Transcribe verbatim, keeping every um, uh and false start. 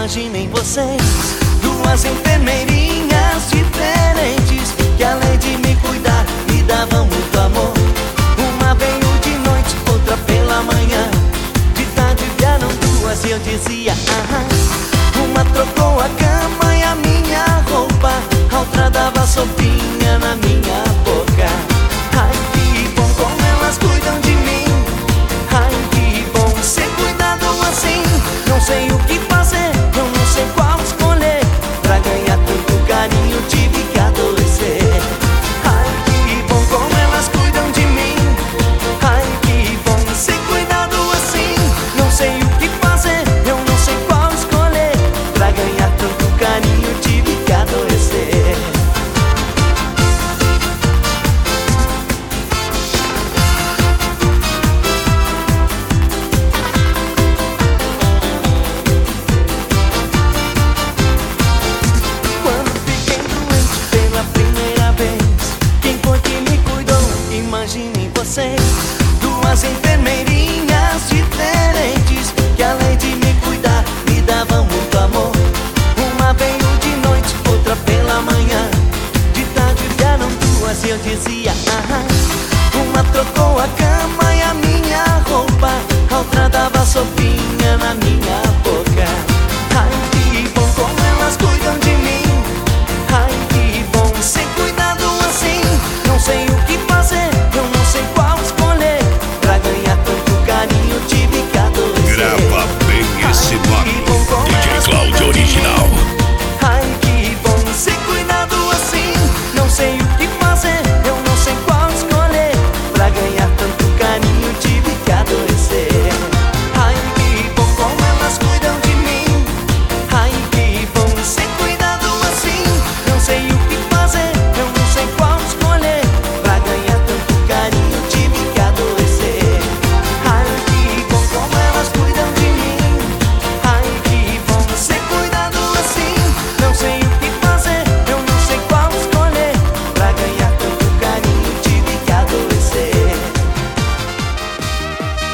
Imaginem vocês, duas enfermeirinhas diferentes, que além de me cuidar, me davam muito amor. Uma veio de noite, outra pela manhã. De tarde vieram duas e eu dizia aham. Uma trocou a cama e a minha roupa, a outra dava sopinha na minha boca. Ai, que bom como elas cuidam de mim. Ai, que bom ser cuidado assim. Não sei o que fazer, eu não sei qual escolher. Pra ganhar tanto carinho tive que adoecer. Ai, que bom como elas cuidam de mim. Ai, que bom ser cuidado assim. Não sei o que fazer, eu não sei qual escolher. Pra ganhar tanto carinho tive que adoecer. Quando fiquei doente pela primeira vez, quem foi que me cuidou? Imaginem vocês, duas enfermeirinhas diferentes, que além de me cuidar, me davam muito amor. Uma veio de noite, outra pela manhã. De tarde vieram duas e eu dizia aham. Uma trocou a cama